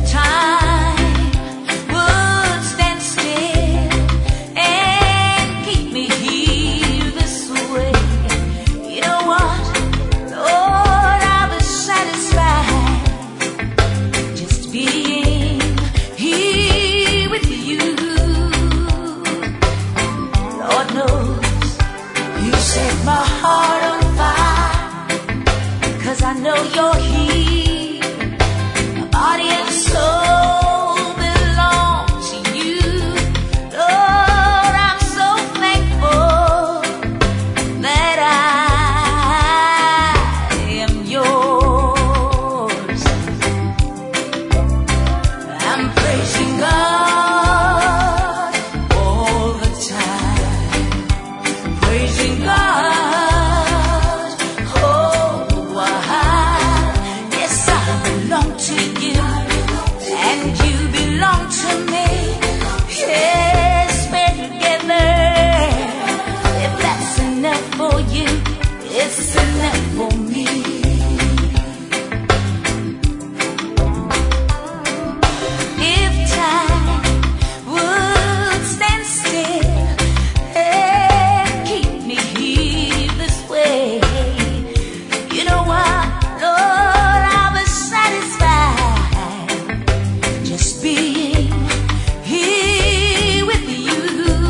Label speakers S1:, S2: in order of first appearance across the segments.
S1: time would stand still and keep me here this way, you know what, Lord, I was satisfied just being here with you. Lord knows you set my heart on fire, 'cause I know you're here. My body and soul belong to you. Lord, I'm so thankful that I am yours. I'm praising God all the time, praising God all the while. Yes, I belong to you, and you belong to me. Yes, we're together. If that's enough for you, it's enough for me. If time would stand still and keep me here this way, you know what, Lord, I was satisfied just being here with you.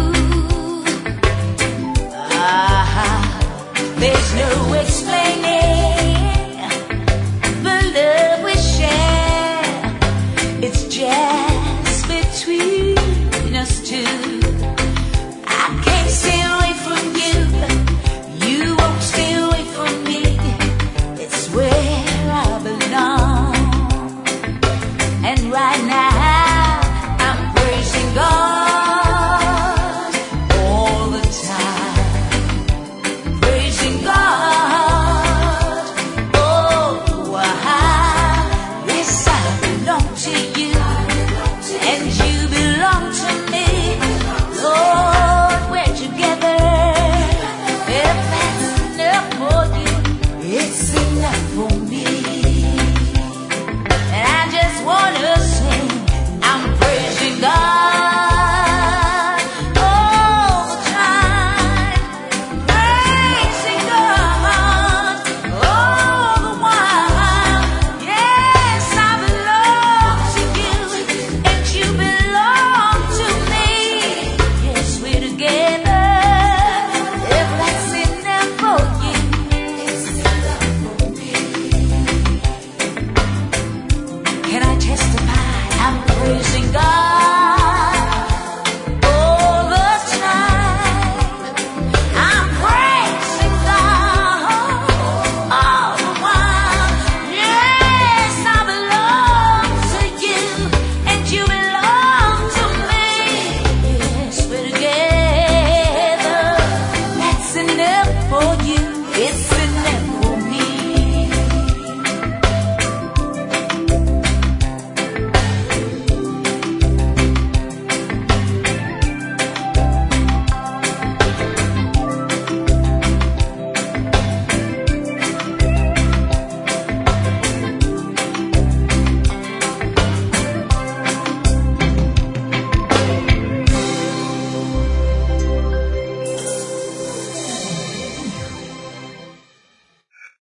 S1: There's no explaining the love we share. It's just between us two. I can't stay away from you. You won't stay away from me. It's where I belong. And right now